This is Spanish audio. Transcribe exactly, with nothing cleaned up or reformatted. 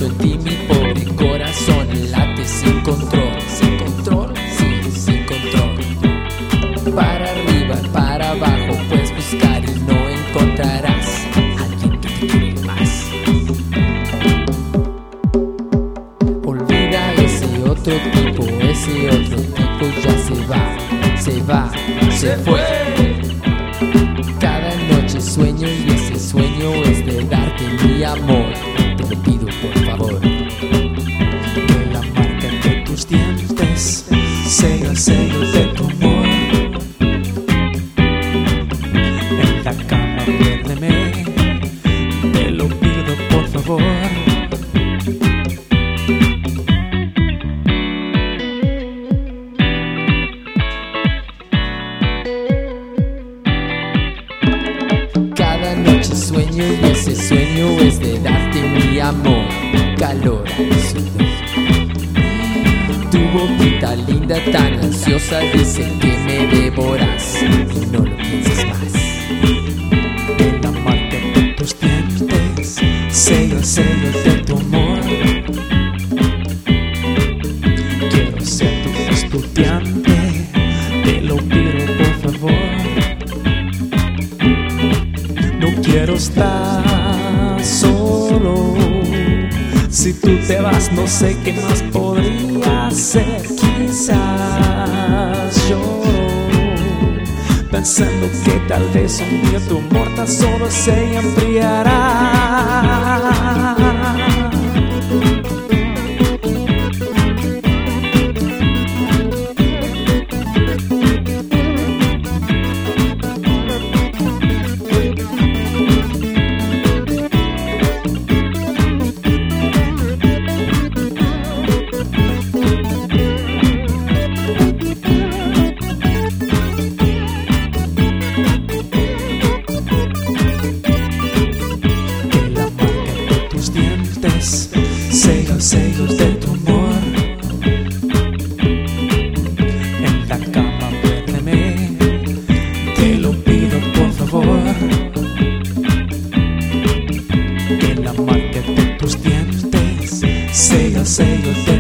siento en ti, mi pobre corazón late sin control, sin control, sí, sin control. Para arriba, para abajo, puedes buscar y no encontrarás alguien que te quiere más. Olvida ese otro tipo, ese otro tipo ya se va, se va, se fue. Cada noche sueño y ese sueño es de darte mi amor. Te lo pido por favor. Que la marca de tus dientes sea el sello de tu amor. En la cama duérmeme, te lo pido por favor. Cada noche sueño y ese sueño es de darte mi amor, calor y sudor. Tu boquita linda tan ansiosa dice que me devoras y no lo pienses más. En la marca de tus dientes sello el sello de tu amor. Quiero ser tu estudiante, te lo pido por favor. No quiero estar solo. Si tú te vas, no sé qué más podría hacer. Quizás lloro, pensando que tal vez un día tu amor tan solo se enfriará. Sellos, sellos de tu amor. En la cama duérmeme, te lo pido por favor. Que la marca de tus dientes sea el sello de